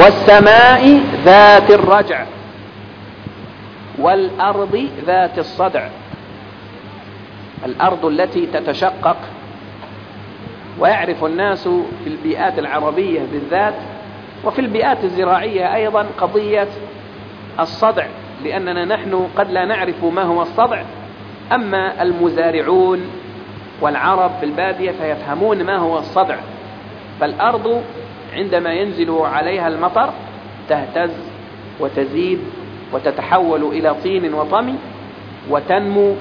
والسماء ذات الرجع والأرض ذات الصدع. الأرض التي تتشقق، ويعرف الناس في البيئات العربية بالذات وفي البيئات الزراعية أيضا قضية الصدع، لأننا نحن قد لا نعرف ما هو الصدع، أما المزارعون والعرب في البادية فيفهمون ما هو الصدع. فالأرض عندما ينزل عليها المطر تهتز وتزيد وتتحول إلى طين وطمي وتنمو،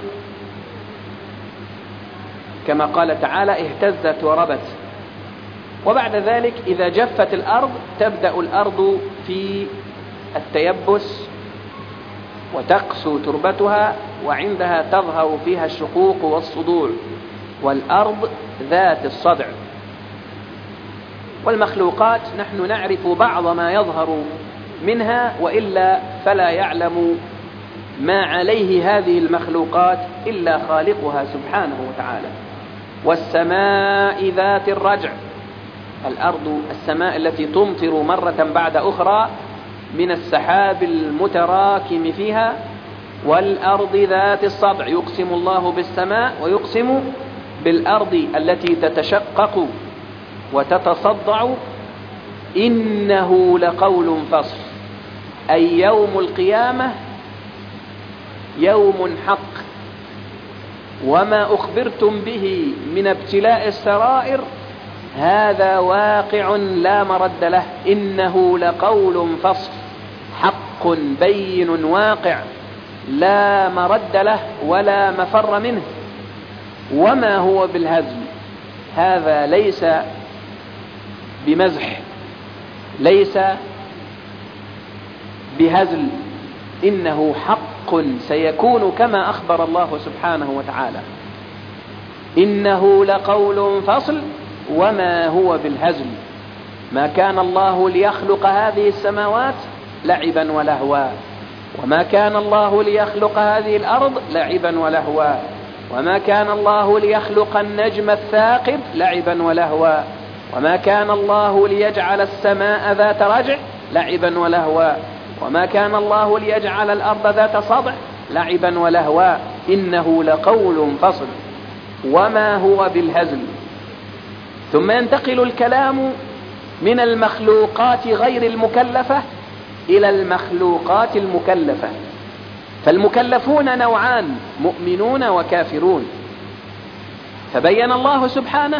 كما قال تعالى اهتزت وربت. وبعد ذلك إذا جفت الأرض تبدأ الأرض في التيبس وتقسو تربتها، وعندها تظهر فيها الشقوق والصدوع. والأرض ذات الصدع. والمخلوقات نحن نعرف بعض ما يظهر منها، وإلا فلا يعلم ما عليه هذه المخلوقات إلا خالقها سبحانه وتعالى. والسماء ذات الرجع، الأرض السماء التي تمطر مرة بعد أخرى من السحاب المتراكم فيها. والأرض ذات الصدع، يقسم الله بالسماء ويقسم بالأرض التي تتشقق وتتصدع. إنه لقول فصل، أي يوم القيامة يوم حق، وما أخبرتم به من ابتلاء السرائر هذا واقع لا مرد له. إنه لقول فصل، حق بين واقع لا مرد له ولا مفر منه. وما هو بالهزل، هذا ليس بمزح، ليس بهزل، إنه حق سيكون كما أخبر الله سبحانه وتعالى. إنه لقول فصل وما هو بالهزل. ما كان الله ليخلق هذه السماوات لعبا ولهوا، وما كان الله ليخلق هذه الأرض لعبا ولهوا، وما كان الله ليخلق النجم الثاقب لعبا ولهوا، وما كان الله ليجعل السماء ذات رجع لعبا ولهوا، وما كان الله ليجعل الأرض ذات صدع لعبا ولهوا. إنه لقول فصل وما هو بالهزل. ثم ينتقل الكلام من المخلوقات غير المكلفة إلى المخلوقات المكلفة. فالمكلفون نوعان، مؤمنون وكافرون. فبين الله سبحانه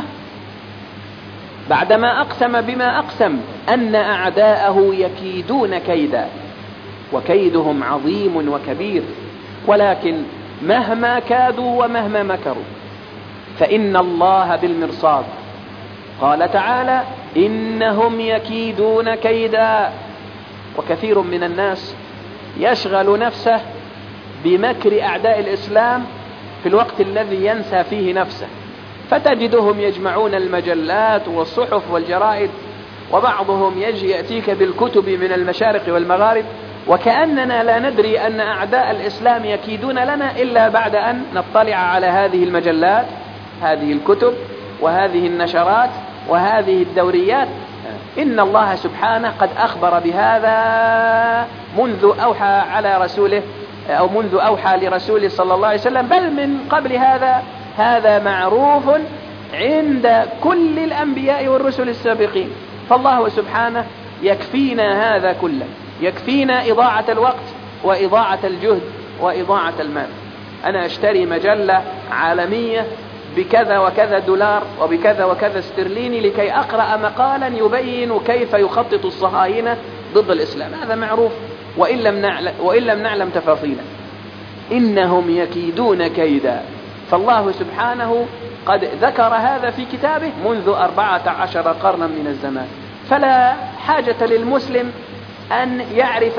بعدما أقسم بما أقسم أن أعداءه يكيدون كيدا، وكيدهم عظيم وكبير، ولكن مهما كادوا ومهما مكروا فإن الله بالمرصاد. قال تعالى إنهم يكيدون كيدا. وكثير من الناس يشغل نفسه بمكر أعداء الإسلام في الوقت الذي ينسى فيه نفسه، فتجدهم يجمعون المجلات والصحف والجرائد، وبعضهم يجي يأتيك بالكتب من المشارق والمغارب، وكأننا لا ندري أن أعداء الإسلام يكيدون لنا إلا بعد أن نطلع على هذه المجلات، هذه الكتب، وهذه النشرات، وهذه الدوريات. إن الله سبحانه قد أخبر بهذا منذ أوحى على رسوله، أو منذ أوحى لرسوله صلى الله عليه وسلم، بل من قبل هذا. هذا معروف عند كل الأنبياء والرسل السابقين. فالله سبحانه يكفينا هذا كله، يكفينا إضاعة الوقت وإضاعة الجهد وإضاعة المال. أنا أشتري مجلة عالمية بكذا وكذا دولار وبكذا وكذا استرليني لكي أقرأ مقالا يبين كيف يخطط الصهاينة ضد الإسلام. هذا معروف وإن لم نعلم تفاصيله. إنهم يكيدون كيدا. فالله سبحانه قد ذكر هذا في كتابه منذ 14 قرنا من الزمان، فلا حاجة للمسلم أن يعرف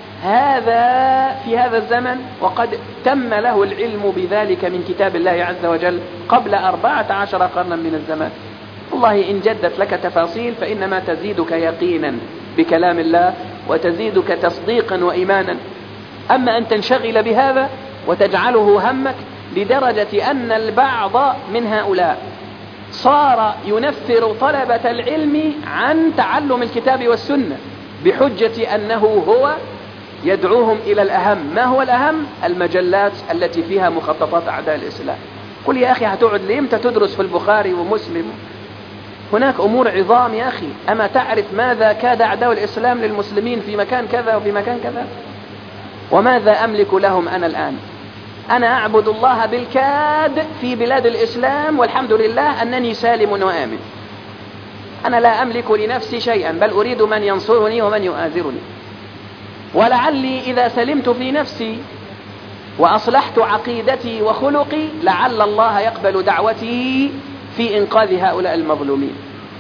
هذا في هذا الزمن، وقد تم له العلم بذلك من كتاب الله عز وجل قبل 14 قرنا من الزمان. والله إن جدت لك تفاصيل فإنما تزيدك يقينا بكلام الله وتزيدك تصديقا وإيمانا. أما أن تنشغل بهذا وتجعله همك لدرجة أن البعض من هؤلاء صار ينفر طلبة العلم عن تعلم الكتاب والسنة، بحجة أنه هو يدعوهم إلى الأهم. ما هو الأهم؟ المجلات التي فيها مخططات أعداء الإسلام. قل يا أخي هتقعد لإمتى تدرس في البخاري ومسلم؟ هناك أمور عظام يا أخي. أما تعرف ماذا كاد أعداء الإسلام للمسلمين في مكان كذا وفي مكان كذا؟ وماذا أملك لهم أنا الآن؟ أنا أعبد الله بالكاد في بلاد الإسلام، والحمد لله أنني سالم وآمن. أنا لا أملك لنفسي شيئا، بل أريد من ينصرني ومن يؤازرني. ولعلي إذا سلمت في نفسي وأصلحت عقيدتي وخلقي لعل الله يقبل دعوتي في إنقاذ هؤلاء المظلومين.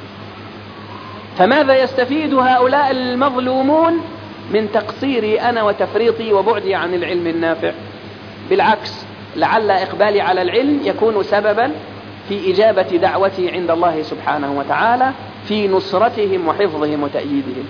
فماذا يستفيد هؤلاء المظلومون من تقصيري أنا وتفريطي وبعدي عن العلم النافع؟ بالعكس، لعل إقبالي على العلم يكون سببا في إجابة دعوتي عند الله سبحانه وتعالى في نصرتهم وحفظهم وتأييدهم.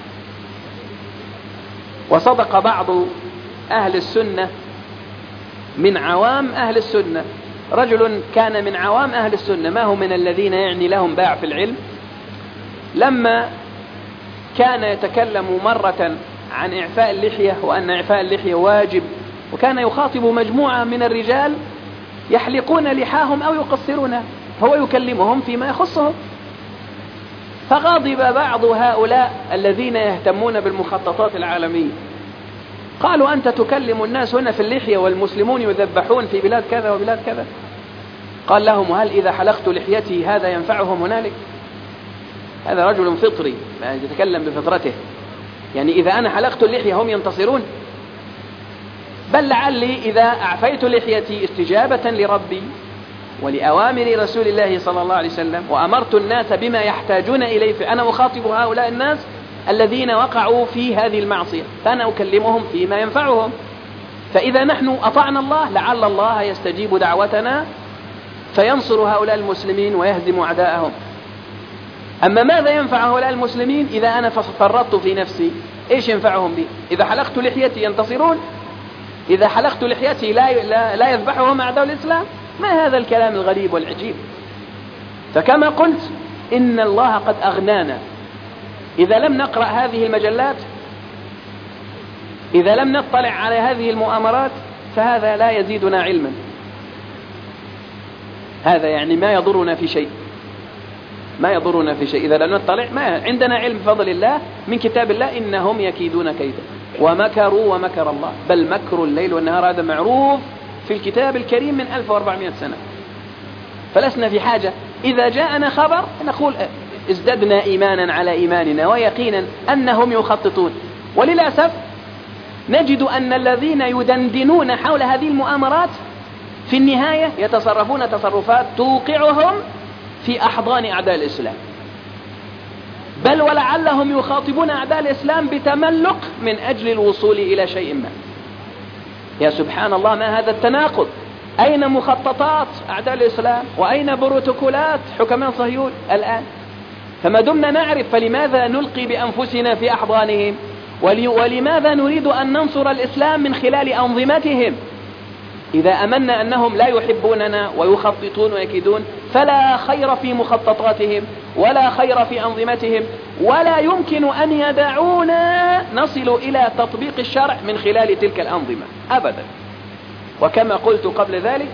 وصدق بعض أهل السنة من عوام أهل السنة، رجل كان من عوام أهل السنة، ما هو من الذين يعني لهم باع في العلم، لما كان يتكلم مرة عن إعفاء اللحية وأن إعفاء اللحية واجب، وكان يخاطب مجموعة من الرجال يحلقون لحاهم أو يقصرونها، هو يكلمهم فيما يخصهم. فغضب بعض هؤلاء الذين يهتمون بالمخططات العالمية، قالوا أنت تكلم الناس هنا في اللحية والمسلمون يذبحون في بلاد كذا وبلاد كذا. قال لهم: وهل إذا حلقت لحيتي هذا ينفعهم هنالك؟ هذا رجل فطري يتكلم بفطرته، يعني إذا أنا حلقت اللحية هم ينتصرون؟ بل لعلي إذا أعفيت لحيتي استجابة لربي ولأوامر رسول الله صلى الله عليه وسلم وأمرت الناس بما يحتاجون إليه، فأنا أخاطب هؤلاء الناس الذين وقعوا في هذه المعصية، فأنا أكلمهم فيما ينفعهم. فإذا نحن أطعنا الله لعل الله يستجيب دعوتنا فينصر هؤلاء المسلمين ويهزم أعداءهم. أما ماذا ينفع هؤلاء المسلمين إذا أنا فرطت في نفسي؟ إيش ينفعهم بي؟ إذا حلقت لحيتي ينتصرون؟ إذا حلقت لحيتي لا يذبحهم أعداء الإسلام؟ ما هذا الكلام الغريب والعجيب؟ فكما قلت إن الله قد أغنانا. إذا لم نقرأ هذه المجلات، إذا لم نطلع على هذه المؤامرات، فهذا لا يزيدنا علما. هذا يعني ما يضرنا في شيء، ما يضرنا في شيء إذا لم نطلع. ما عندنا علم بفضل الله من كتاب الله: إنهم يكيدون كيدا ومكروا ومكر الله، بل مكر الليل والنهار. هذا معروف في الكتاب الكريم من 1400 سنة. فلسنا في حاجة إذا جاءنا خبر نقول ازددنا إيمانا على إيماننا ويقينا أنهم يخططون. وللأسف نجد أن الذين يدندنون حول هذه المؤامرات في النهاية يتصرفون تصرفات توقعهم في أحضان أعداء الإسلام، بل ولعلهم يخاطبون أعداء الإسلام بتملق من أجل الوصول إلى شيء ما. يا سبحان الله، ما هذا التناقض؟ أين مخططات أعداء الإسلام وأين بروتوكولات حكماء صهيون الآن؟ فما دمنا نعرف فلماذا نلقي بأنفسنا في أحضانهم؟ ولماذا نريد أن ننصر الإسلام من خلال أنظمتهم؟ إذا أمنا أنهم لا يحبوننا ويخططون ويكيدون، فلا خير في مخططاتهم ولا خير في أنظمتهم، ولا يمكن أن يدعونا نصل إلى تطبيق الشرع من خلال تلك الأنظمة أبدا. وكما قلت قبل ذلك،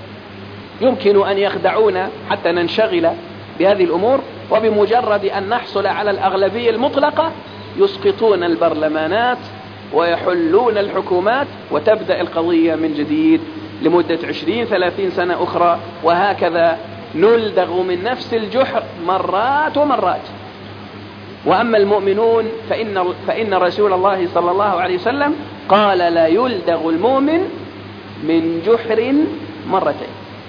يمكن أن يخدعونا حتى ننشغل بهذه الأمور، وبمجرد أن نحصل على الأغلبية المطلقة يسقطون البرلمانات ويحلون الحكومات، وتبدأ القضية من جديد لمدة 20-30 سنة أخرى، وهكذا نلدغ من نفس الجحر مرات ومرات. وأما المؤمنون فإن رسول الله صلى الله عليه وسلم قال: لا يلدغ المؤمن من جحر مرتين.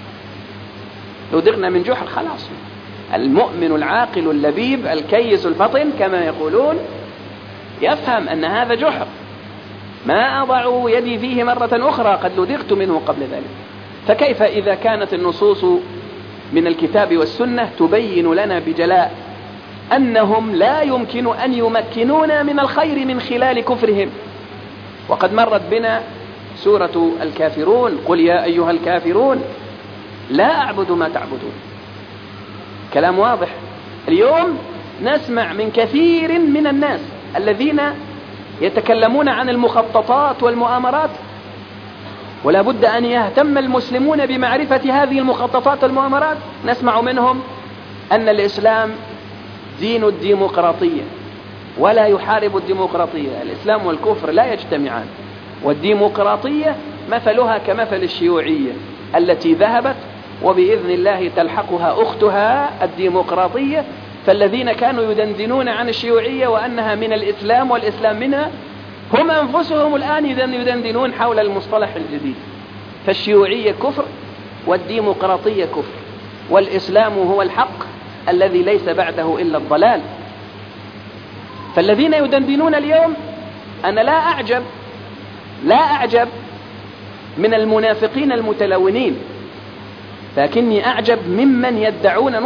لو دغنا من جحر خلاص. المؤمن العاقل اللبيب الكيس الفطن كما يقولون يفهم أن هذا جحر، ما أضع يدي فيه مرة أخرى، قد لدغت منه قبل ذلك. فكيف إذا كانت النصوص من الكتاب والسنة تبين لنا بجلاء أنهم لا يمكن أن يمكنونا من الخير من خلال كفرهم؟ وقد مرت بنا سورة الكافرون: قل يا أيها الكافرون لا أعبد ما تعبدون. كلام واضح. اليوم نسمع من كثير من الناس الذين يتكلمون عن المخططات والمؤامرات، ولا بد أن يهتم المسلمون بمعرفة هذه المخططات والمؤامرات. نسمع منهم أن الإسلام دين الديمقراطية ولا يحارب الديمقراطية، الإسلام والكفر لا يجتمعان، والديمقراطية مثلها كمثل الشيوعية التي ذهبت وبإذن الله تلحقها أختها الديمقراطية. فالذين كانوا يدندنون عن الشيوعية وأنها من الإسلام والإسلام منها هم أنفسهم الآن يدندنون حول المصطلح الجديد. فالشيوعية كفر والديمقراطية كفر، والإسلام هو الحق الذي ليس بعده إلا الضلال. فالذين يدندنون اليوم أنا لا أعجب من المنافقين المتلونين، لكني أعجب ممن يدعون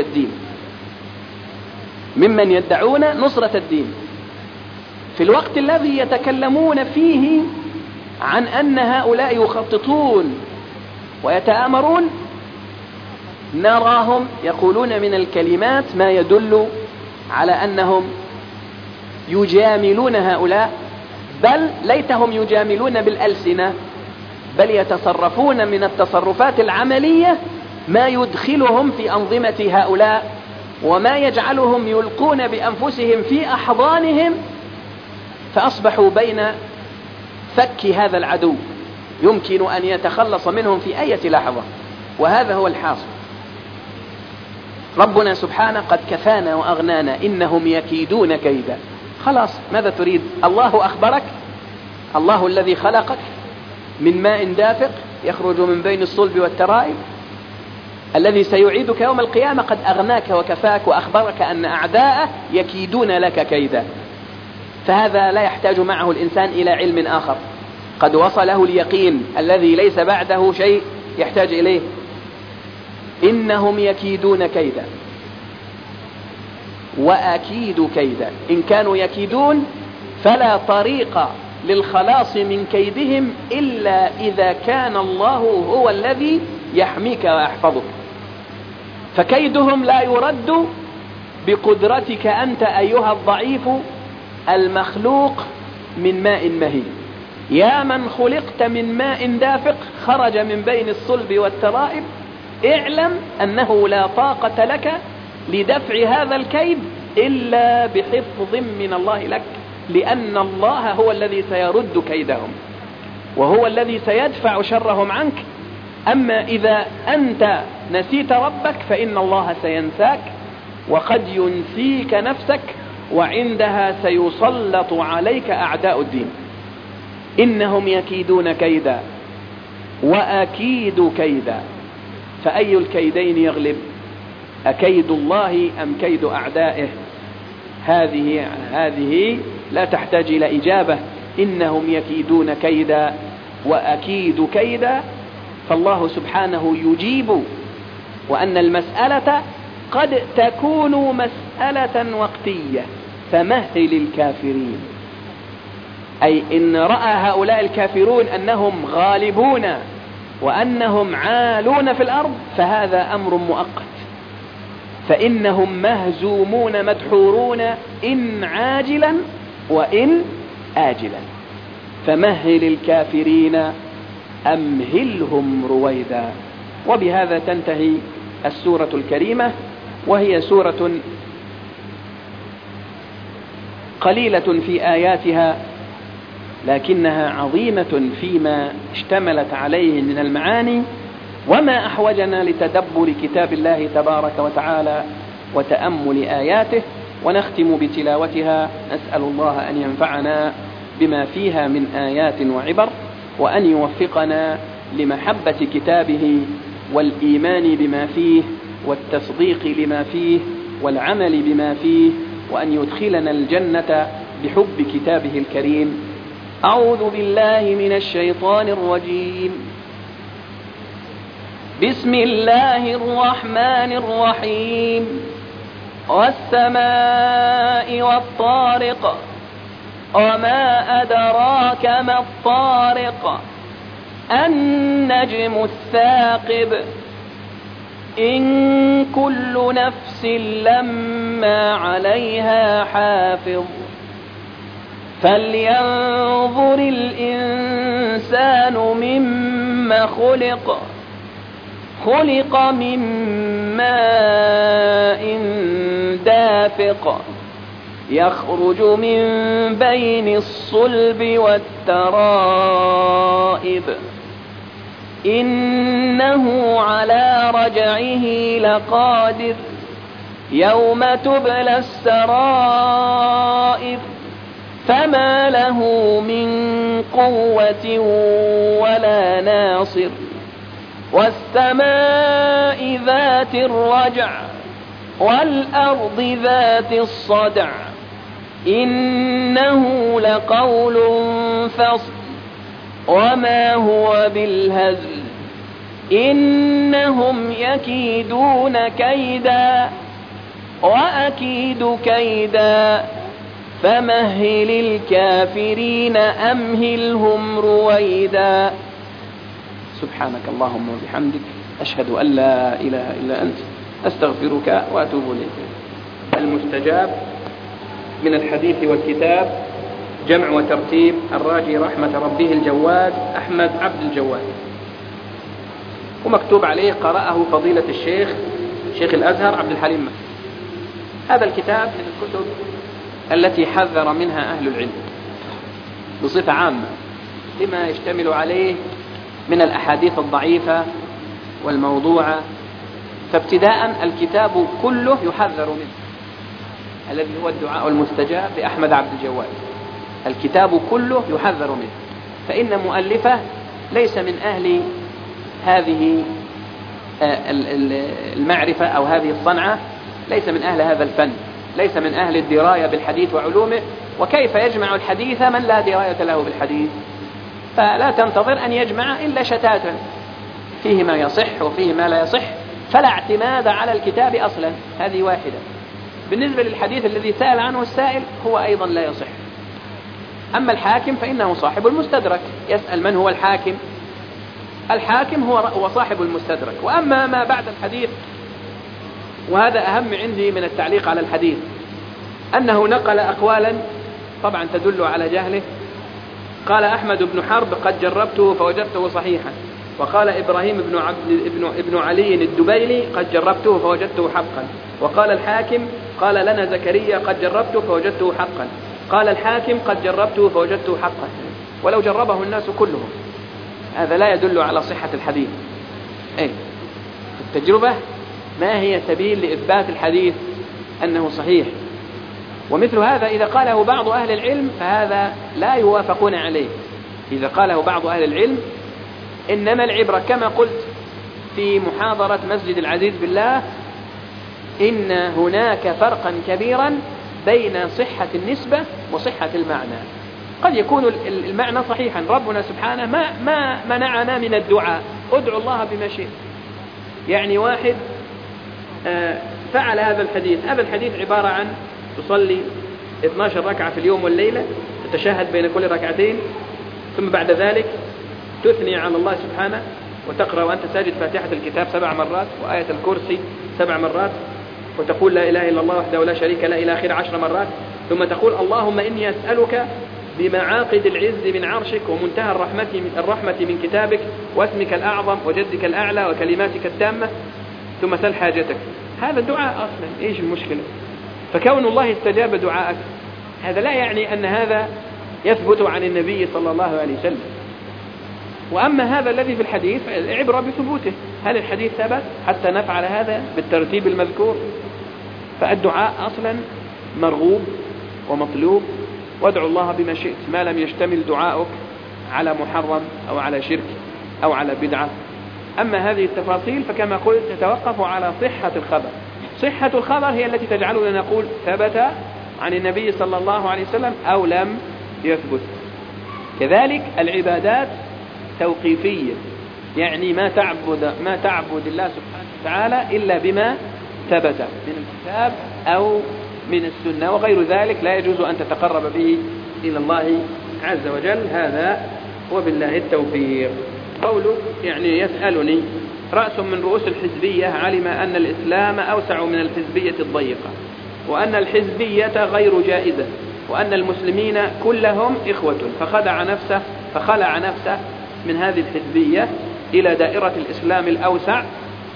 نصرة الدين في الوقت الذي يتكلمون فيه عن أن هؤلاء يخططون ويتآمرون. نراهم يقولون من الكلمات ما يدل على أنهم يجاملون هؤلاء، بل ليتهم يجاملون بالألسنة، بل يتصرفون من التصرفات العملية ما يدخلهم في أنظمة هؤلاء وما يجعلهم يلقون بأنفسهم في أحضانهم، فأصبحوا بين فك هذا العدو يمكن أن يتخلص منهم في أي لحظة. وهذا هو الحاصل. ربنا سبحانه قد كفانا وأغنانا، إنهم يكيدون كيدا. خلاص، ماذا تريد؟ الله أخبرك، الله الذي خلقك من ماء دافق يخرج من بين الصلب والترائب، الذي سيعيدك يوم القيامة قد أغناك وكفاك وأخبرك أن أعداءه يكيدون لك كيدا. فهذا لا يحتاج معه الإنسان إلى علم آخر، قد وصله اليقين الذي ليس بعده شيء يحتاج إليه. إنهم يكيدون كيدا وأكيد كيدا. إن كانوا يكيدون فلا طريق للخلاص من كيدهم إلا إذا كان الله هو الذي يحميك ويحفظك. فكيدهم لا يرد بقدرتك أنت أيها الضعيف المخلوق من ماء مهين. يا من خلقت من ماء دافق خرج من بين الصلب والترائب، اعلم أنه لا طاقة لك لدفع هذا الكيد إلا بحفظ من الله لك، لأن الله هو الذي سيرد كيدهم وهو الذي سيدفع شرهم عنك. أما إذا أنت نسيت ربك فإن الله سينساك، وقد ينسيك نفسك، وعندها سيسلط عليك أعداء الدين. إنهم يكيدون كيدا وأكيد كيدا. فأي الكيدين يغلب؟ أكيد الله أم كيد أعدائه؟ هذه لا تحتاج إلى إجابة. إنهم يكيدون كيدا وأكيد كيدا. فالله سبحانه يجيب، وأن المسألة قد تكون مسألة وقتية، فمهل الكافرين. أي إن رأى هؤلاء الكافرون أنهم غالبون وأنهم عالون في الأرض فهذا أمر مؤقت، فإنهم مهزومون مدحورون إن عاجلا وإن آجلا. فمهل الكافرين أمهلهم رويدا. وبهذا تنتهي السورة الكريمة، وهي سورة قليلة في آياتها لكنها عظيمة فيما اشتملت عليه من المعاني. وما أحوجنا لتدبر كتاب الله تبارك وتعالى وتأمل آياته. ونختم بتلاوتها. نسأل الله أن ينفعنا بما فيها من آيات وعبر، وأن يوفقنا لمحبة كتابه والإيمان بما فيه والتصديق لما فيه والعمل بما فيه، وأن يدخلنا الجنة بحب كتابه الكريم. أعوذ بالله من الشيطان الرجيم. بسم الله الرحمن الرحيم. والسماء والطارق، وما أدراك ما الطارق، النجم الثاقب، إن كل نفس لما عليها حافظ، فلينظر الإنسان مما خلق من ماء دافق يخرج من بين الصلب والترائب إنه على رجعه لقادر يوم تبلى السرائر فما له من قوة ولا ناصر والسماء ذات الرجع والأرض ذات الصدع إنه لقول فصل وما هو بالهزل إنهم يكيدون كيدا وأكيد كيدا فمهل الكافرين أمهلهم رويدا. سبحانك اللهم وبحمدك أشهد أن لا إله إلا أنت أستغفرك وأتوب إليك. المستجاب من الحديث والكتاب جمع وترتيب الراجي رحمة ربه الجواد أحمد عبد الجواد، ومكتوب عليه قرأه فضيلة الشيخ شيخ الأزهر عبد الحليم. هذا الكتاب من الكتب التي حذر منها أهل العلم بصفة عامة لما يشتمل عليه من الأحاديث الضعيفة والموضوعة. فابتداء الكتاب كله يحذر منه، الذي هو الدعاء المستجاب لأحمد عبد الجواد، الكتاب كله يحذر منه، فإن مؤلفه ليس من أهل هذه المعرفة أو هذه الصنعة، ليس من أهل هذا الفن، ليس من أهل الدراية بالحديث وعلومه، وكيف يجمع الحديث من لا دراية له بالحديث؟ فلا تنتظر أن يجمع إلا شتاتا فيه ما يصح وفيه ما لا يصح، فلا اعتماد على الكتاب أصلا. هذه واحدة. بالنسبة للحديث الذي سأل عنه السائل هو أيضا لا يصح. أما الحاكم فإنه صاحب المستدرك، يسأل من هو الحاكم؟ الحاكم هو صاحب المستدرك. وأما ما بعد الحديث، وهذا أهم عندي من التعليق على الحديث، أنه نقل أقوالا طبعا تدل على جهله. قال أحمد بن حرب قد جربته فوجدته صحيحا، وقال إبراهيم ابن علي الدبيلي قد جربته فوجدته حقا، وقال الحاكم قال لنا زكريا قد جربته فوجدته حقا، قال الحاكم قد جربته فوجدته حقا، ولو جربه الناس كلهم. هذا لا يدل على صحة الحديث. التجربة ما هي سبيل لإثبات الحديث أنه صحيح. ومثل هذا إذا قاله بعض أهل العلم فهذا لا يوافقون عليه. إذا قاله بعض أهل العلم، إنما العبرة كما قلت في محاضرة مسجد العزيز بالله، إن هناك فرقا كبيرا بين صحة النسبة وصحة المعنى. قد يكون المعنى صحيحا، ربنا سبحانه ما منعنا من الدعاء، ادعوا الله بما شئت. يعني واحد فعل هذا الحديث، هذا الحديث عبارة عن تصلي 12 ركعة في اليوم والليلة، تتشهد بين كل ركعتين، ثم بعد ذلك تثني على الله سبحانه وتقرأ وأنت ساجد فاتحة الكتاب 7 مرات وآية الكرسي 7 مرات، وتقول لا إله إلا الله وحده لا شريك له إلى آخره 10 مرات، ثم تقول اللهم إني أسألك بمعاقد العز من عرشك ومنتهى الرحمة من كتابك واسمك الأعظم وجدك الأعلى وكلماتك التامة، ثم سل حاجتك. هذا الدعاء أصلا إيش المشكلة؟ فكون الله استجاب دعاءك هذا لا يعني أن هذا يثبت عن النبي صلى الله عليه وسلم. وأما هذا الذي في الحديث العبرة بثبوته، هل الحديث ثبت حتى نفعل هذا بالترتيب المذكور؟ فالدعاء أصلا مرغوب ومطلوب، وادعوا الله بما شئت ما لم يشتمل دعاؤك على محرم أو على شرك أو على بدعة. أما هذه التفاصيل فكما قلت تتوقف على صحة الخبر. صحة الخبر هي التي تجعلنا نقول ثبت عن النبي صلى الله عليه وسلم أو لم يثبت. كذلك العبادات توقيفية، يعني ما تعبد الله سبحانه وتعالى إلا بما ثبت من الكتاب أو من السنة، وغير ذلك لا يجوز أن تتقرب به إلى الله عز وجل. هذا وبالله التوفيق. قوله يعني يسألني رأس من رؤوس الحزبية علم أن الإسلام أوسع من الحزبية الضيقة، وأن الحزبية غير جائزة، وأن المسلمين كلهم إخوة، فخلع نفسه من هذه الحزبية إلى دائرة الإسلام الأوسع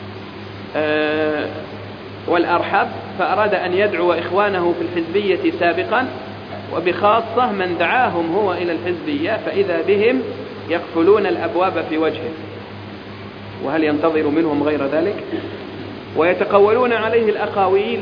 والأرحب، فأراد أن يدعو إخوانه في الحزبية سابقا، وبخاصة من دعاهم هو إلى الحزبية فإذا بهم يقفلون الأبواب في وجهه، وهل ينتظر منهم غير ذلك؟ ويتقولون عليه الأقاويل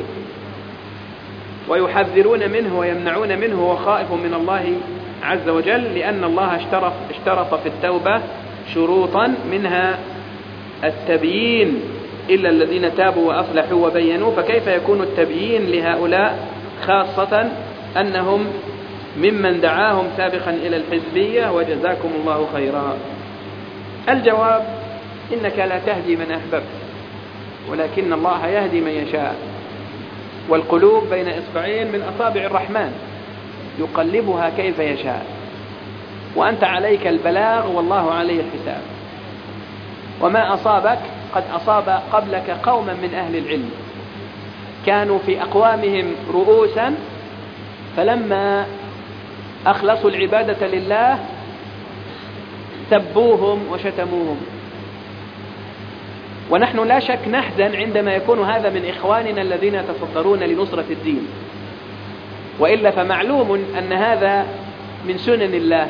ويحذرون منه ويمنعون منه وخائف من الله عز وجل، لأن الله اشترط في التوبة شروطا منها التبيين إلا الذين تابوا وأصلحوا وبينوا، فكيف يكون التبيين لهؤلاء خاصة أنهم ممن دعاهم سابقا إلى الحزبية؟ وجزاكم الله خيرا. الجواب: إنك لا تهدي من أحببت، ولكن الله يهدي من يشاء، والقلوب بين إصبعين من أصابع الرحمن يقلبها كيف يشاء، وأنت عليك البلاغ والله عليه الحساب. وما أصابك قد أصاب قبلك قوما من أهل العلم كانوا في أقوامهم رؤوسا، فلما أخلصوا العبادة لله سبوهم وشتموهم. ونحن لا شك نحزن عندما يكون هذا من إخواننا الذين يتصدرون لنصرة الدين، وإلا فمعلوم أن هذا من سنن الله.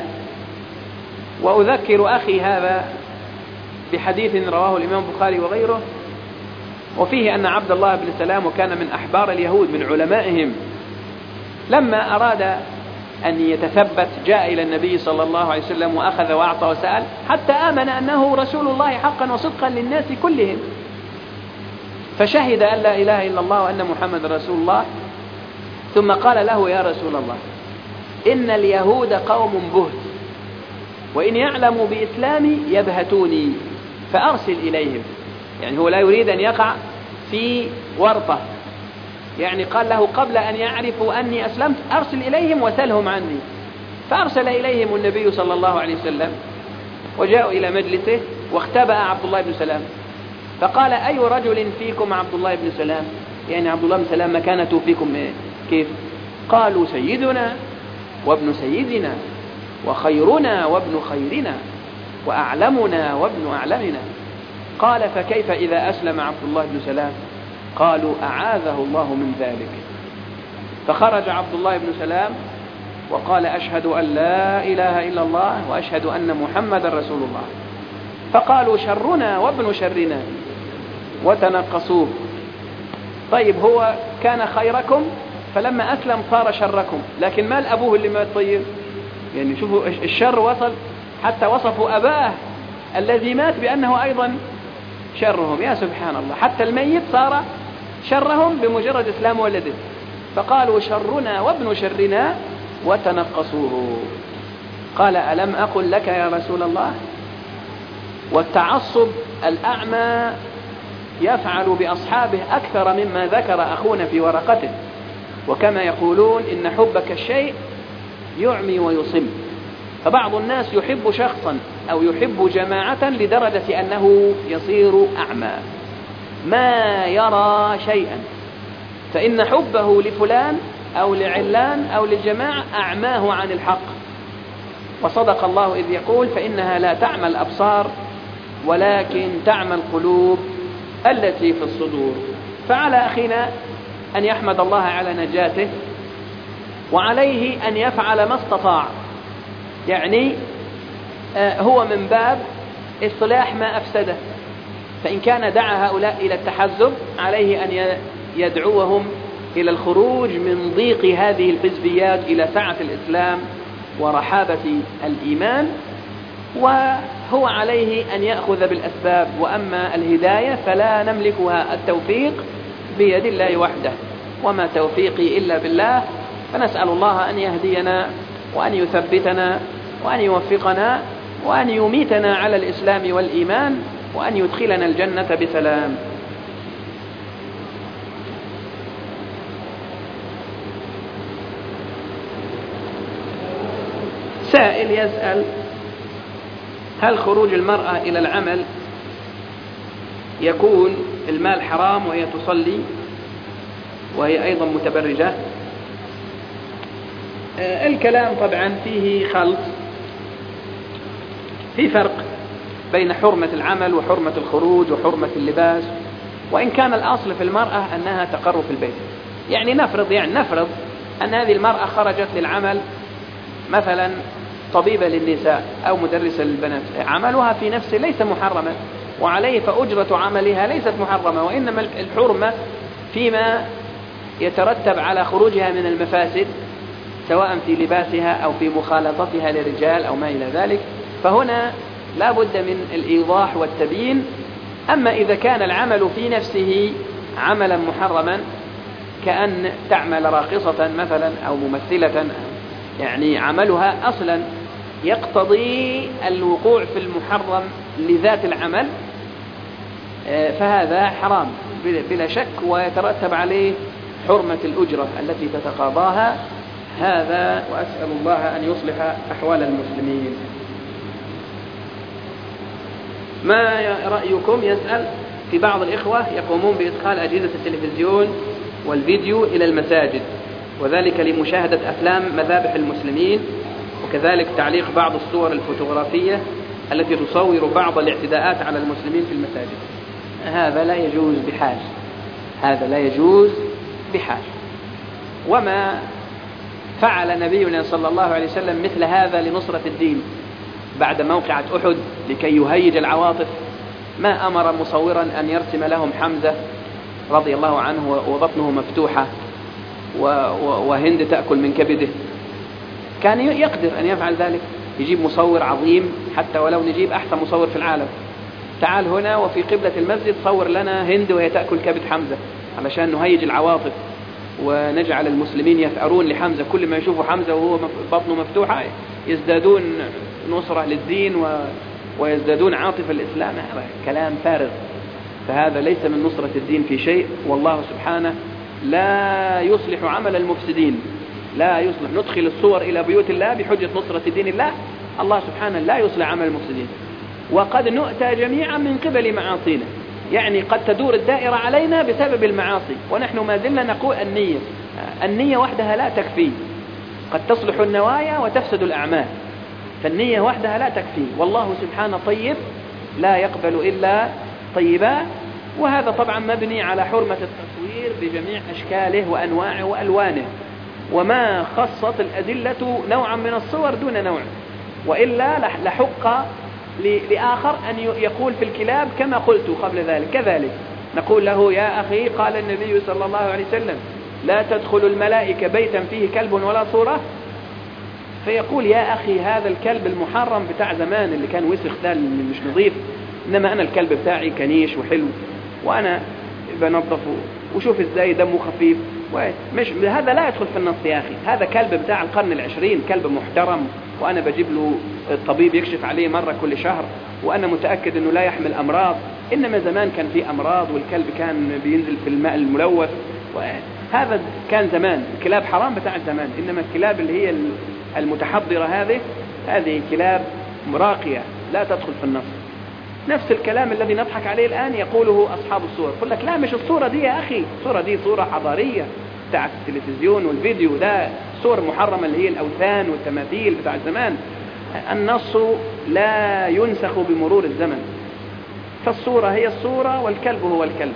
وأذكر أخي هذا بحديث رواه الإمام البخاري وغيره، وفيه أن عبد الله بن سلام، وكان من أحبار اليهود من علمائهم، لما أراد أن يتثبت جاء إلى النبي صلى الله عليه وسلم وأخذ وأعطى وسأل حتى آمن أنه رسول الله حقا وصدقا للناس كلهم، فشهد أن لا إله إلا الله وأن محمد رسول الله، ثم قال له: يا رسول الله، إن اليهود قوم بهت، وإن يعلموا بإسلامي يبهتوني، فأرسل إليهم. يعني هو لا يريد أن يقع في ورطة، يعني قال له قبل أن يعرفوا أني أسلمت أرسل إليهم وسلهم عني. فأرسل إليهم النبي صلى الله عليه وسلم، وجاءوا إلى مجلسه واختبأ عبد الله بن سلام، فقال: أي رجل فيكم عبد الله بن سلام؟ يعني عبد الله بن سلام مكانته فيكم إيه؟ كيف؟ قالوا: سيدنا وابن سيدنا وخيرنا وابن خيرنا وأعلمنا وابن أعلمنا. قال: فكيف إذا أسلم عبد الله بن سلام؟ قالوا: أعاذه الله من ذلك. فخرج عبد الله بن سلام وقال: أشهد أن لا إله إلا الله وأشهد أن محمد رسول الله. فقالوا: شرنا وابن شرنا، وتنقصوه. طيب، هو كان خيركم، فلما أسلم صار شركم، لكن مال أبوه اللي مات؟ طيب، يعني شوفوا الشر وصل حتى وصفوا أباه الذي مات بأنه أيضا شرهم. يا سبحان الله، حتى الميت صار شرهم بمجرد إسلام ولده. فقالوا: شرنا وابن شرنا، وتنقصوه. قال: ألم أقل لك يا رسول الله؟ والتعصب الأعمى يفعل بأصحابه أكثر مما ذكر أخونا في ورقته، وكما يقولون إن حبك الشيء يعمي ويصم. فبعض الناس يحب شخصا أو يحب جماعة لدرجة أنه يصير أعمى ما يرى شيئا، فإن حبه لفلان أو لعلان أو للجماعة أعماه عن الحق. وصدق الله إذ يقول: فإنها لا تعمى الأبصار ولكن تعمى القلوب التي في الصدور. فعلى أخينا أن يحمد الله على نجاته، وعليه أن يفعل ما استطاع، يعني هو من باب إصلاح ما أفسده. فإن كان دعا هؤلاء إلى التحزب، عليه أن يدعوهم إلى الخروج من ضيق هذه الحزبيات إلى سعة الإسلام ورحابة الإيمان، وهو عليه أن يأخذ بالأسباب. وأما الهداية فلا نملكها، التوفيق بيد الله وحده، وما توفيقي إلا بالله. فنسأل الله أن يهدينا وأن يثبتنا وأن يوفقنا وأن يميتنا على الإسلام والإيمان، وأن يدخلنا الجنة بسلام. سائل يسأل: هل خروج المرأة إلى العمل يكون المال حرام وهي تصلي وهي أيضا متبرجة؟ الكلام طبعا فيه خلط، في فرق بين حرمة العمل وحرمة الخروج وحرمة اللباس، وإن كان الأصل في المرأة أنها تقر في البيت. يعني نفرض أن هذه المرأة خرجت للعمل، مثلا طبيبة للنساء أو مدرسة للبنات، عملها في نفسه ليس محرما وعليه، فأجرة عملها ليست محرمة، وإنما الحرمة فيما يترتب على خروجها من المفاسد، سواء في لباسها أو في مخالطتها للرجال أو ما إلى ذلك. فهنا لا بد من الإيضاح والتبيين. أما إذا كان العمل في نفسه عملا محرما، كأن تعمل راقصة مثلا أو ممثلة، يعني عملها أصلا يقتضي الوقوع في المحرم لذات العمل، فهذا حرام بلا شك، ويترتب عليه حرمة الأجرة التي تتقاضاها. هذا، وأسأل الله أن يصلح أحوال المسلمين. ما رأيكم؟ يسأل في بعض الإخوة يقومون بإدخال أجهزة التلفزيون والفيديو إلى المساجد، وذلك لمشاهدة أفلام مذابح المسلمين، وكذلك تعليق بعض الصور الفوتوغرافية التي تصور بعض الاعتداءات على المسلمين في المساجد. هذا لا يجوز بحال، هذا لا يجوز بحال. وما فعل نبينا صلى الله عليه وسلم مثل هذا لنصرة الدين بعد موقعة أحد لكي يهيج العواطف، ما أمر مصورا أن يرسم لهم حمزة رضي الله عنه وبطنه مفتوحة وهند تأكل من كبده. كان يقدر أن يفعل ذلك، يجيب مصور عظيم، حتى ولو نجيب أحسن مصور في العالم، تعال هنا وفي قبلة المسجد صور لنا هند وهي تأكل كبد حمزة، علشان نهيج العواطف ونجعل المسلمين يثأرون لحمزة. كل ما يشوفوا حمزة وهو بطنه مفتوحة يزدادون نصرة للدين ويزدادون عاطفة الإسلام. هذا كلام فارغ، فهذا ليس من نصرة الدين في شيء، والله سبحانه لا يصلح عمل المفسدين، لا يصلح. ندخل الصور إلى بيوت الله بحجة نصرة دين الله، الله سبحانه لا يصلح عمل المفسدين. وقد نؤتى جميعا من قبل معاصينا، يعني قد تدور الدائرة علينا بسبب المعاصي، ونحن ما زلنا نقول النية وحدها لا تكفي، قد تصلح النوايا وتفسد الأعمال، فالنية وحدها لا تكفي، والله سبحانه طيب لا يقبل إلا طيبا. وهذا طبعا مبني على حرمة التصوير بجميع أشكاله وأنواعه وألوانه، وما خصت الأدلة نوعا من الصور دون نوع، وإلا لحق لآخر أن يقول في الكلاب كما قلت قبل ذلك. كذلك نقول له يا أخي قال النبي صلى الله عليه وسلم لا تدخل الملائكة بيتا فيه كلب ولا صورة، فيقول يا أخي هذا الكلب المحرم بتاع زمان اللي كان وسخ ده مش نظيف، إنما أنا الكلب بتاعي كنيش وحلو وأنا بنظفه وشوف إزاي دمه خفيف، مش هذا لا يدخل في النص يا أخي. هذا كلب بتاع القرن العشرين، كلب محترم، وأنا بجيب له الطبيب يكشف عليه مرة كل شهر، وأنا متأكد أنه لا يحمل أمراض. إنما زمان كان في أمراض، والكلب كان بينزل في الماء الملوث، وهذا كان زمان. الكلاب حرام بتاع زمان، إنما الكلاب اللي هي المتحضرة هذه كلاب راقية لا تدخل في النص. نفس الكلام الذي نضحك عليه الآن يقوله أصحاب الصور، يقول لك لا مش الصورة دي يا أخي، الصورة دي صورة حضارية بتاعت التلفزيون والفيديو، ده صور محرمة اللي هي الأوثان والتماثيل بتاع زمان. النص لا ينسخ بمرور الزمن، فالصورة هي الصورة والكلب هو الكلب،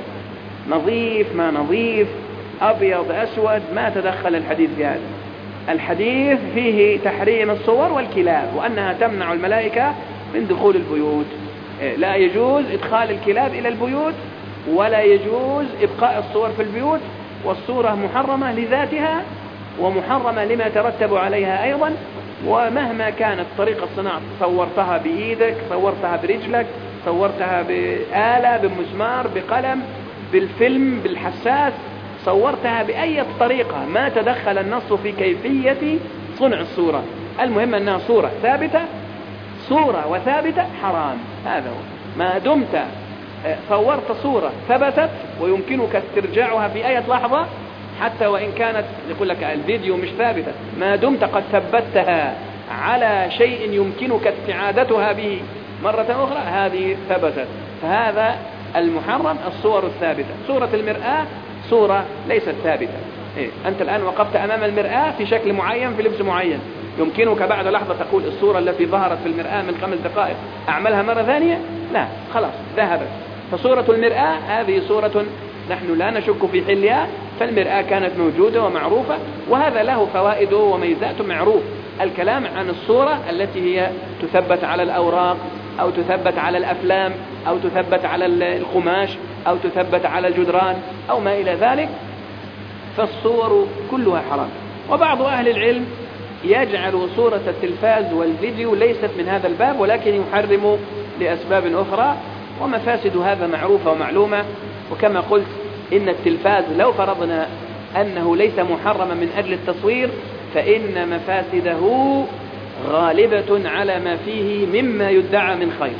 نظيف ما نظيف، أبيض أسود، ما تدخل الحديث في هذا. الحديث فيه تحريم الصور والكلاب، وأنها تمنع الملائكة من دخول البيوت. لا يجوز إدخال الكلاب إلى البيوت، ولا يجوز إبقاء الصور في البيوت، والصورة محرمة لذاتها ومحرمة لما ترتب عليها أيضا. ومهما كانت طريقة الصناعة، صورتها بإيدك، صورتها برجلك، صورتها بآلة، بمسمار، بقلم، بالفيلم، بالحساس، صورتها بأي طريقة، ما تدخل النص في كيفية صنع الصورة. المهم أنها صورة ثابتة، صورة وثابتة حرام. هذا هو. ما دمت صورت صورة ثبتت ويمكنك استرجاعها في أي لحظة، حتى وإن كانت يقول لك الفيديو مش ثابتة، ما دمت قد ثبتها على شيء يمكنك استعادتها به مرة أخرى، هذه ثبتت. فهذا المحرم الصور الثابتة. صورة المرآة صورة ليست ثابتة، أنت الآن وقفت أمام المرآة في شكل معين في لبس معين، يمكنك بعد لحظة تقول الصورة التي ظهرت في المرآة من 5 دقائق أعملها مرة ثانية؟ لا، خلاص ذهبت. فصورة المرآة هذه صورة نحن لا نشك في حلها، فالمرآة كانت موجودة ومعروفة، وهذا له فوائده وميزات معروف. الكلام عن الصورة التي هي تثبت على الأوراق أو تثبت على الأفلام أو تثبت على القماش أو تثبت على الجدران أو ما إلى ذلك، فالصور كلها حرام. وبعض أهل العلم يجعل صورة التلفاز والفيديو ليست من هذا الباب، ولكن يحرم لأسباب أخرى، ومفاسد هذا معروفة ومعلومة. وكما قلت إن التلفاز لو فرضنا أنه ليس محرما من أجل التصوير، فإن مفاسده غالبة على ما فيه مما يدعى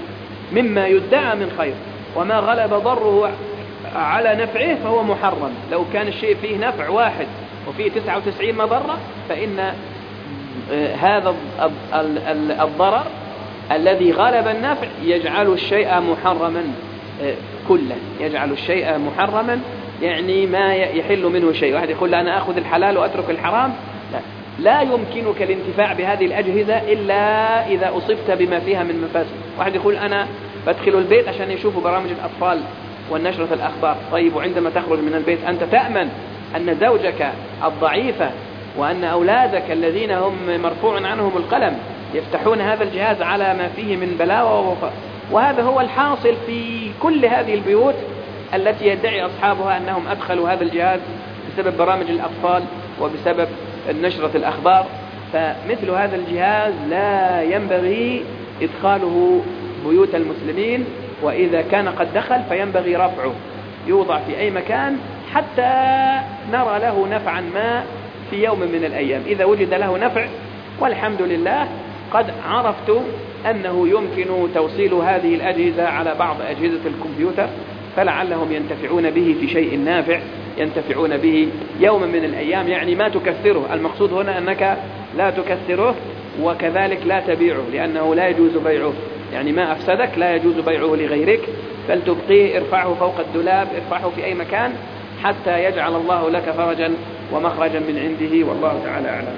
من خير، وما غلب ضره على نفعه فهو محرم. لو كان الشيء فيه نفع واحد وفيه 99 مضرة، فإن هذا الضرر الذي غلب النفع يجعل الشيء محرما كله، يجعل الشيء محرما، يعني ما يحل منه شيء. واحد يقول أنا أخذ الحلال وأترك الحرام، لا يمكنك الانتفاع بهذه الأجهزة إلا إذا أصبت بما فيها من مفاسد. واحد يقول أنا بدخل البيت عشان يشوفوا برامج الأطفال والنشرة الأخبار. طيب، وعندما تخرج من البيت أنت تأمن أن زوجك الضعيفة وأن أولادك الذين هم مرفوع عنهم القلم يفتحون هذا الجهاز على ما فيه من بلاوة وهذا هو الحاصل في كل هذه البيوت التي يدعي أصحابها أنهم أدخلوا هذا الجهاز بسبب برامج الأطفال وبسبب نشرة الأخبار. فمثل هذا الجهاز لا ينبغي إدخاله بيوت المسلمين، وإذا كان قد دخل فينبغي رفعه، يوضع في أي مكان حتى نرى له نفعا ما في يوم من الأيام. إذا وجد له نفع، والحمد لله قد عرفت أنه يمكن توصيل هذه الأجهزة على بعض أجهزة الكمبيوتر، فلعلهم ينتفعون به في شيء نافع ينتفعون به يوم من الأيام، يعني ما تكثره. المقصود هنا أنك لا تكثره، وكذلك لا تبيعه، لأنه لا يجوز بيعه، يعني ما أفسدك لا يجوز بيعه لغيرك، بل تبقيه، ارفعه فوق الدولاب، ارفعه في أي مكان حتى يجعل الله لك فرجا ومخرجا من عنده، والله تعالى أعلم.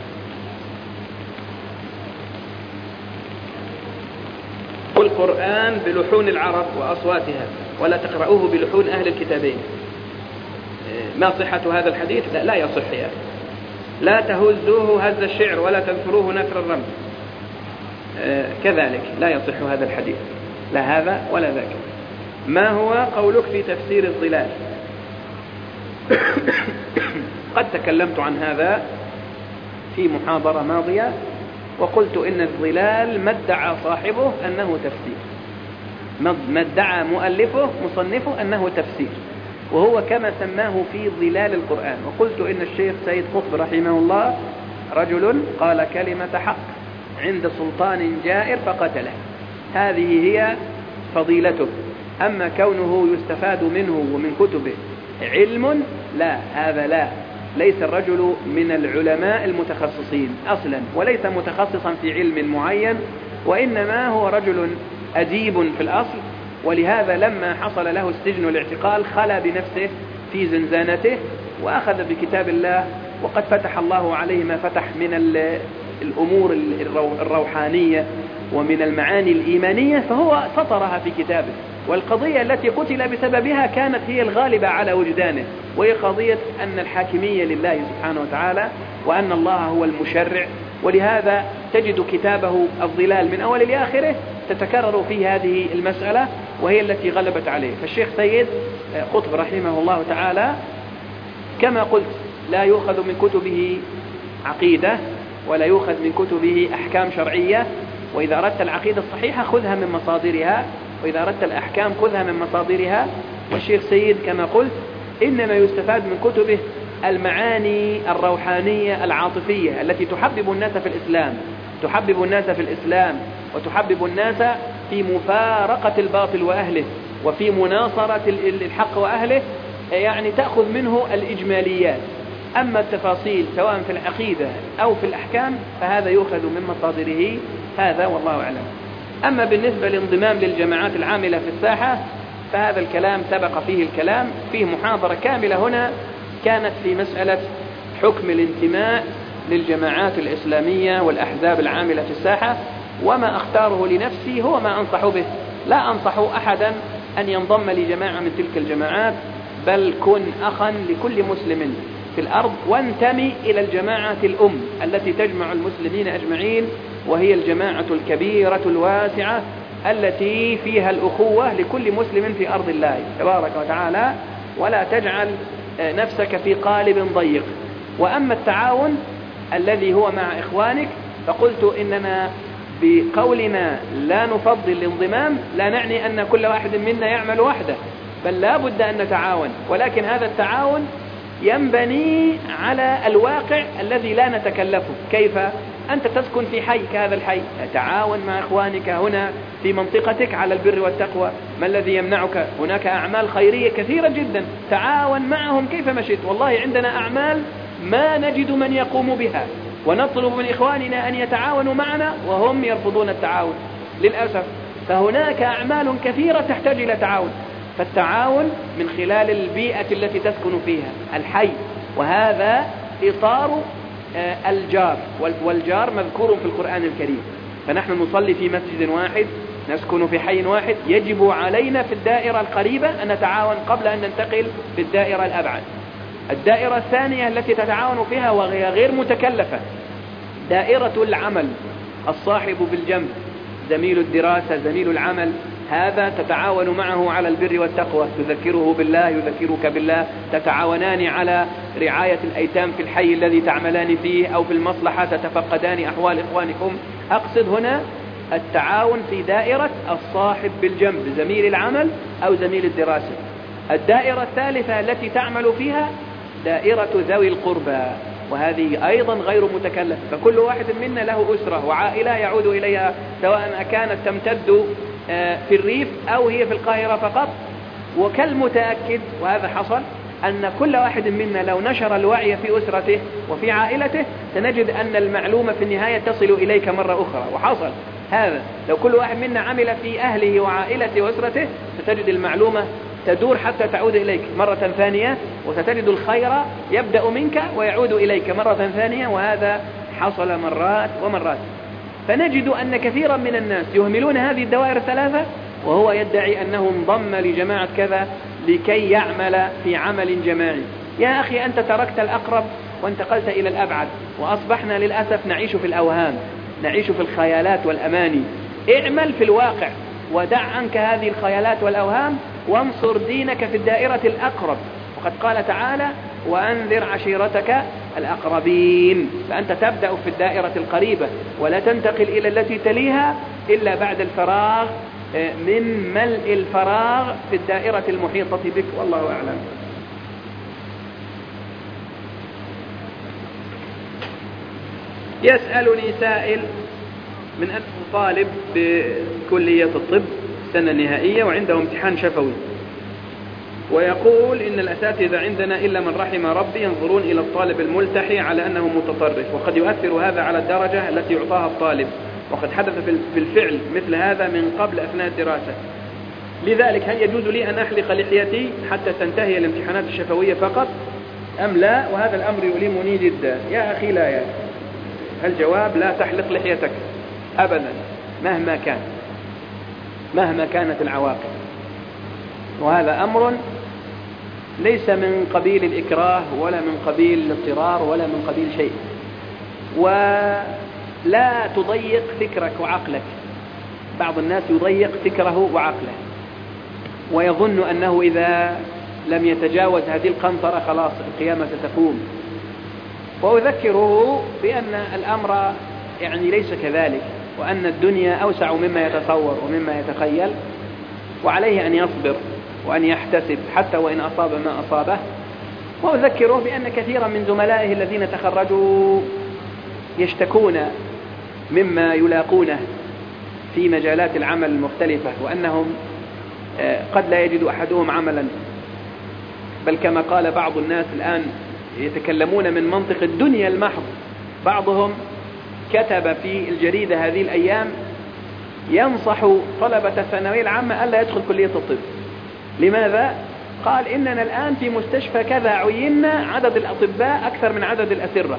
القرآن بلحون العرب وأصواتها ولا تقرؤوه بلحون أهل الكتابين. ما صحة هذا الحديث؟ لا يصح يا أخي. لا تهزوه هز الشعر ولا تنثروه نثر الرمل، كذلك لا يصح هذا الحديث، لا هذا ولا ذاك. ما هو قولك في تفسير الظلال؟ قد تكلمت عن هذا في محاضرة ماضية، وقلت إن الظلال ما ادعى صاحبه أنه تفسير، ما ادعى مؤلفه مصنفه أنه تفسير، وهو كما سماه في ظلال القرآن. وقلت إن الشيخ سيد قطب رحمه الله رجل قال كلمة حق عند سلطان جائر فقتله، هذه هي فضيلته. أما كونه يستفاد منه ومن كتبه علم، لا، هذا لا، ليس الرجل من العلماء المتخصصين أصلا، وليس متخصصا في علم معين، وإنما هو رجل أديب في الأصل. ولهذا لما حصل له السجن والاعتقال خلى بنفسه في زنزانته وأخذ بكتاب الله، وقد فتح الله عليه ما فتح من الأمور الروحانية ومن المعاني الإيمانية، فهو سطرها في كتابه. والقضية التي قتل بسببها كانت هي الغالبة على وجدانه، وهي قضية أن الحاكمية لله سبحانه وتعالى، وأن الله هو المشرع. ولهذا تجد كتابه الظلال من أول لآخره تتكرر فيه هذه المسألة، وهي التي غلبت عليه. فالشيخ سيد قطب رحمه الله تعالى كما قلت لا يؤخذ من كتبه عقيدة ولا يؤخذ من كتبه أحكام شرعية، وإذا أردت العقيدة الصحيحة خذها من مصادرها، وإذا أردت الأحكام خذها من مصادرها. والشيخ سيد كما قلت إنما يستفاد من كتبه المعاني الروحانية العاطفية التي تحبب الناس في الإسلام، تحبب الناس في الإسلام وتحبب الناس في مفارقة الباطل وأهله وفي مناصرة الحق وأهله، يعني تأخذ منه الإجماليات. أما التفاصيل سواء في العقيدة أو في الأحكام فهذا يؤخذ من مصادره، هذا والله أعلم. أما بالنسبة للانضمام للجماعات العاملة في الساحة فهذا الكلام سبق فيه الكلام، فيه محاضرة كاملة هنا كانت في مسألة حكم الانتماء للجماعات الإسلامية والأحزاب العاملة في الساحة، وما أختاره لنفسي هو ما أنصح به. لا أنصح أحدا أن ينضم لجماعة من تلك الجماعات، بل كن أخا لكل مسلم في الأرض، وانتمي إلى الجماعة الأم التي تجمع المسلمين أجمعين، وهي الجماعة الكبيرة الواسعة التي فيها الأخوة لكل مسلم في أرض الله تبارك وتعالى، ولا تجعل نفسك في قالب ضيق. وأما التعاون الذي هو مع إخوانك، فقلت إننا بقولنا لا نفضل الانضمام لا نعني أن كل واحد منا يعمل وحده، بل لا بد أن نتعاون، ولكن هذا التعاون ينبني على الواقع الذي لا نتكلفه. كيف؟ أنت تسكن في حي كهذا الحي، تعاون مع إخوانك هنا في منطقتك على البر والتقوى. ما الذي يمنعك؟ هناك أعمال خيرية كثيرة جدا، تعاون معهم كيف مشيت. والله عندنا أعمال ما نجد من يقوم بها، ونطلب من إخواننا أن يتعاونوا معنا وهم يرفضون التعاون للأسف. فهناك أعمال كثيرة تحتاج إلى تعاون، فالتعاون من خلال البيئة التي تسكن فيها الحي، وهذا إطار الجار، والجار مذكور في القرآن الكريم. فنحن نصلي في مسجد واحد، نسكن في حي واحد، يجب علينا في الدائرة القريبة أن نتعاون قبل أن ننتقل في الدائرة الأبعد. الدائرة الثانية التي تتعاون فيها وهي غير متكلفة دائرة العمل، الصاحب بالجنب، زميل الدراسة، زميل العمل، هذا تتعاون معه على البر والتقوى، تذكره بالله يذكرك بالله، تتعاونان على رعاية الأيتام في الحي الذي تعملان فيه، أو في المصلحة تتفقدان أحوال إخوانكم. أقصد هنا التعاون في دائرة الصاحب بالجنب، زميل العمل أو زميل الدراسة. الدائرة الثالثة التي تعمل فيها دائرة ذوي القربى، وهذه أيضا غير متكلفة، فكل واحد منا له أسرة وعائلة يعود إليها، سواء كانت تمتد في الريف أو هي في القاهرة فقط. وكالمتأكد، وهذا حصل، أن كل واحد منا لو نشر الوعي في أسرته وفي عائلته سنجد أن المعلومة في النهاية تصل إليك مرة أخرى. وحصل هذا، لو كل واحد منا عمل في أهله وعائلته وأسرته ستجد المعلومة تدور حتى تعود إليك مرة ثانية، وستجد الخير يبدأ منك ويعود إليك مرة ثانية، وهذا حصل مرات ومرات. فنجد أن كثيرا من الناس يهملون هذه الدوائر الثلاثة، وهو يدعي أنه انضم لجماعة كذا لكي يعمل في عمل جماعي. يا أخي أنت تركت الأقرب وانتقلت إلى الأبعد، وأصبحنا للأسف نعيش في الأوهام، نعيش في الخيالات والأماني. اعمل في الواقع ودع عنك هذه الخيالات والأوهام، وانصر دينك في الدائرة الأقرب. وقد قال تعالى: وأنذر عشيرتك الأقربين. فأنت تبدأ في الدائرة القريبة ولا تنتقل إلى التي تليها إلا بعد الفراغ من ملء الفراغ في الدائرة المحيطة بك، والله أعلم. يسألني سائل من أنه طالب بكلية الطب السنة النهائية وعنده امتحان شفوي، ويقول إن الأساتذة عندنا إلا من رحم ربي ينظرون إلى الطالب الملتحي على أنه متطرف، وقد يؤثر هذا على الدرجة التي يعطاها الطالب، وقد حدث بالفعل مثل هذا من قبل أثناء الدراسة. لذلك هل يجوز لي أن أحلق لحيتي حتى تنتهي الامتحانات الشفوية فقط أم لا؟ وهذا الأمر يؤلمني جدا. يا أخي لا، يا الجواب: لا تحلق لحيتك أبدا مهما كانت العواقب، وهذا أمر ليس من قبيل الإكراه ولا من قبيل الاضطرار ولا من قبيل شيء. ولا تضيق فكرك وعقلك. بعض الناس يضيق فكره وعقله ويظن أنه إذا لم يتجاوز هذه القنطرة خلاص القيامة ستقوم، وأذكره بأن الأمر ليس كذلك، وأن الدنيا أوسع مما يتصور ومما يتخيل، وعليه أن يصبر وأن يحتسب حتى وإن أصاب ما أصابه. وأذكره بأن كثيرا من زملائه الذين تخرجوا يشتكون مما يلاقونه في مجالات العمل المختلفة، وأنهم قد لا يجد أحدهم عملا، بل كما قال بعض الناس الآن يتكلمون من منطق الدنيا المحض. بعضهم كتب في الجريدة هذه الأيام ينصح طلبة الثانوية العامة ألا يدخل كلية الطب. لماذا؟ قال إننا الآن في مستشفى كذا عيننا عدد الأطباء أكثر من عدد الأسرة.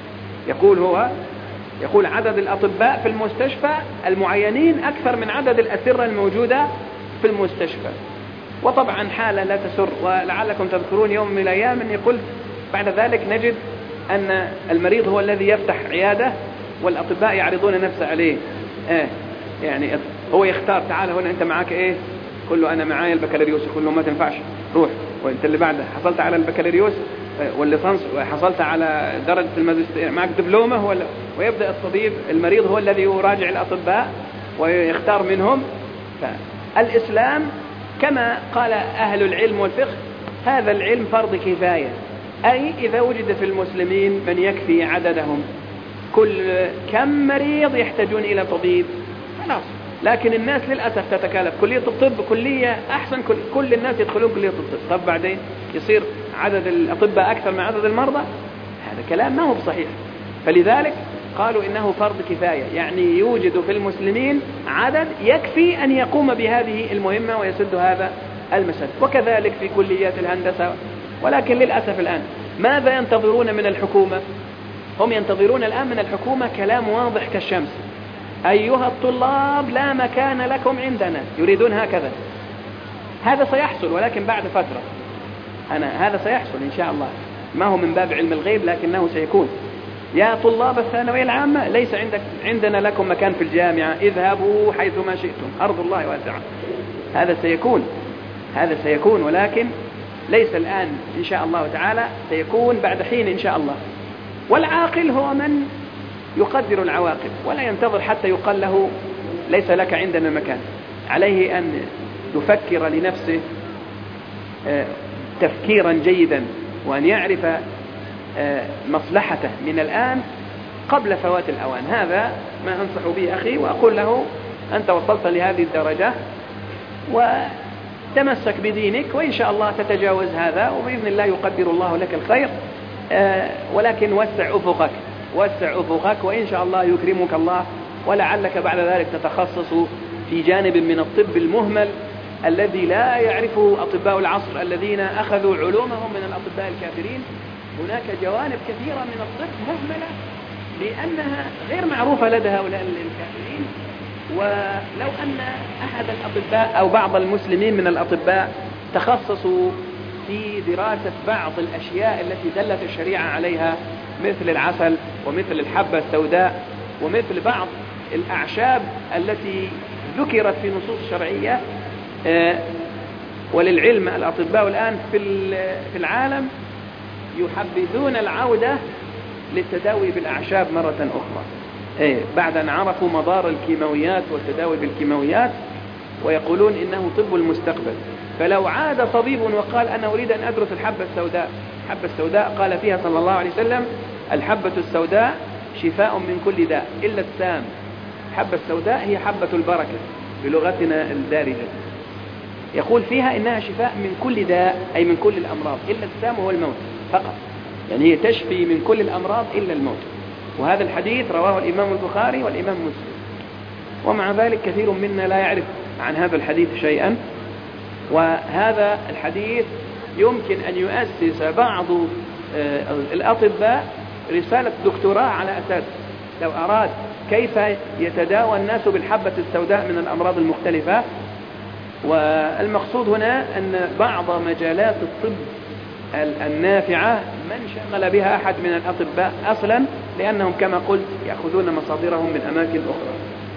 يقول عدد الأطباء في المستشفى المعينين أكثر من عدد الأسرة الموجودة في المستشفى. وطبعا حالة لا تسر، ولعلكم تذكرون يوم من الأيام أني قلت بعد ذلك نجد أن المريض هو الذي يفتح عيادة والأطباء يعرضون نفسه عليه. يعني هو يختار، تعال هنا أنت معك إيه؟ كل له أنا معايا البكالوريوس، كل له ما تنفعش روح، وأنت اللي بعده حصلت على البكالوريوس والليسانس وحصلت على درجة الماجستير معك دبلومة، ويبدأ الطبيب المريض هو الذي يراجع الأطباء ويختار منهم. فالإسلام كما قال أهل العلم والفقه هذا العلم فرض كفاية، أي إذا وجد في المسلمين من يكفي عددهم كل كم مريض يحتاجون إلى طبيب خلاص. لكن الناس للأسف تتكالف، كلية الطب كلية أحسن، كل الناس يدخلون كلية الطب، طب بعدين يصير عدد الأطباء أكثر من عدد المرضى، هذا كلام ما هو بصحيح. فلذلك قالوا إنه فرض كفاية، يعني يوجد في المسلمين عدد يكفي أن يقوم بهذه المهمة ويسد هذا المسد. وكذلك في كليات الهندسة. ولكن للأسف الآن ماذا ينتظرون من الحكومة؟ هم ينتظرون الآن من الحكومة كلام واضح كالشمس: أيها الطلاب لا مكان لكم عندنا. يريدون هكذا. هذا سيحصل ولكن بعد فترة، هذا سيحصل إن شاء الله، ما هو من باب علم الغيب لكنه سيكون. يا طلاب الثانوية العامة ليس عندنا لكم مكان في الجامعة، اذهبوا حيث ما شئتم، أرض الله واسعة. هذا سيكون ولكن ليس الآن إن شاء الله تعالى، سيكون بعد حين إن شاء الله. والعاقل هو من يقدر العواقب ولا ينتظر حتى يقال له ليس لك عندنا مكان. عليه أن يفكر لنفسه تفكيرا جيدا، وأن يعرف مصلحته من الآن قبل فوات الأوان. هذا ما أنصح به أخي، وأقول له أنت وصلت لهذه الدرجة وتمسك بدينك، وإن شاء الله تتجاوز هذا، وبإذن الله يقدر الله لك الخير. ولكن وسع أفقك وإن شاء الله يكرمك الله، ولعلك بعد ذلك تتخصص في جانب من الطب المهمل الذي لا يعرفه أطباء العصر الذين أخذوا علومهم من الأطباء الكافرين. هناك جوانب كثيرة من الطب مهملة لأنها غير معروفة لدى هؤلاء الكافرين. ولو أن أحد الأطباء أو بعض المسلمين من الأطباء تخصصوا في دراسة بعض الأشياء التي دلت الشريعة عليها، مثل العسل ومثل الحبة السوداء ومثل بعض الأعشاب التي ذكرت في نصوص شرعية. وللعلم الأطباء الآن في العالم يحبذون العودة للتداوي بالأعشاب مرة أخرى، بعد أن عرفوا مضار الكيماويات والتداوي بالكيماويات، ويقولون إنه طب المستقبل. فلو عاد طبيب وقال أنا أريد أن أدرس الحبة السوداء، الحبة السوداء قال فيها صلى الله عليه وسلم: الحبة السوداء شفاء من كل داء إلا السام. الحبة السوداء هي حبة البركة بلغتنا الدارجة، يقول فيها إنها شفاء من كل داء، أي من كل الأمراض، إلا السام وهو الموت فقط. يعني هي تشفي من كل الأمراض إلا الموت. وهذا الحديث رواه الإمام البخاري والإمام مسلم. ومع ذلك كثير منا لا يعرف عن هذا الحديث شيئا. وهذا الحديث يمكن أن يؤسس بعض الأطباء رسالة دكتوراه على أساس، لو أراد كيف يتداوى الناس بالحبة السوداء من الأمراض المختلفة. والمقصود هنا أن بعض مجالات الطب النافعة من شغل بها أحد من الأطباء أصلا، لأنهم كما قلت يأخذون مصادرهم من أماكن أخرى.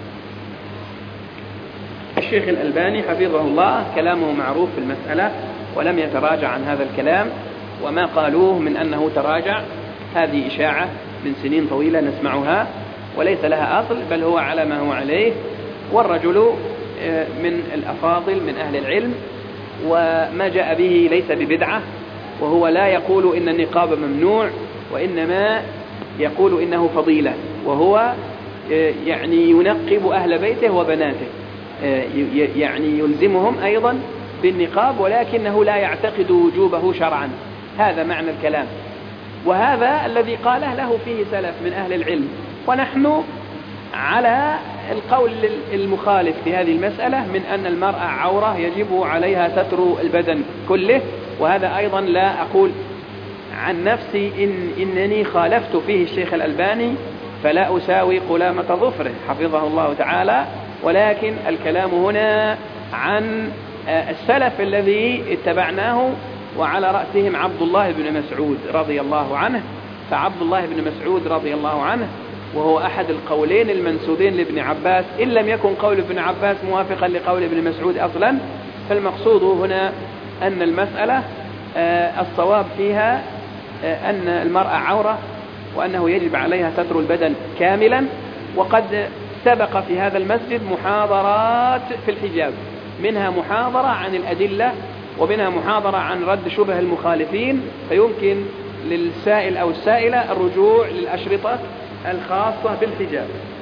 الشيخ الألباني حفظه الله كلامه معروف في المسألة ولم يتراجع عن هذا الكلام، وما قالوه من أنه تراجع هذه إشاعة من سنين طويلة نسمعها وليس لها أصل، بل هو على ما هو عليه. والرجل من الأفاضل من أهل العلم، وما جاء به ليس ببدعة، وهو لا يقول إن النقاب ممنوع، وإنما يقول إنه فضيلة، وهو يعني ينقب أهل بيته وبناته، يعني يلزمهم أيضا بالنقاب، ولكنه لا يعتقد وجوبه شرعا. هذا معنى الكلام، وهذا الذي قاله له فيه سلف من أهل العلم. ونحن على القول المخالف في هذه المسألة من أن المرأة عورة يجب عليها ستر البدن كله. وهذا أيضا لا أقول عن نفسي إنني خالفت فيه الشيخ الألباني، فلا أساوي قلامة ظفره حفظه الله تعالى، ولكن الكلام هنا عن السلف الذي اتبعناه، وعلى رأسهم عبد الله بن مسعود رضي الله عنه. فعبد الله بن مسعود رضي الله عنه وهو أحد القولين المنسوبين لابن عباس، إن لم يكن قول ابن عباس موافقا لقول ابن مسعود أصلا، فالمقصود هنا أن المسألة الصواب فيها أن المرأة عورة، وأنه يجب عليها ستر البدن كاملا. وقد سبق في هذا المسجد محاضرات في الحجاب، منها محاضرة عن الأدلة، ومنها محاضرة عن رد شبه المخالفين، فيمكن للسائل أو السائلة الرجوع للأشرطة الخاصة بالحجاب.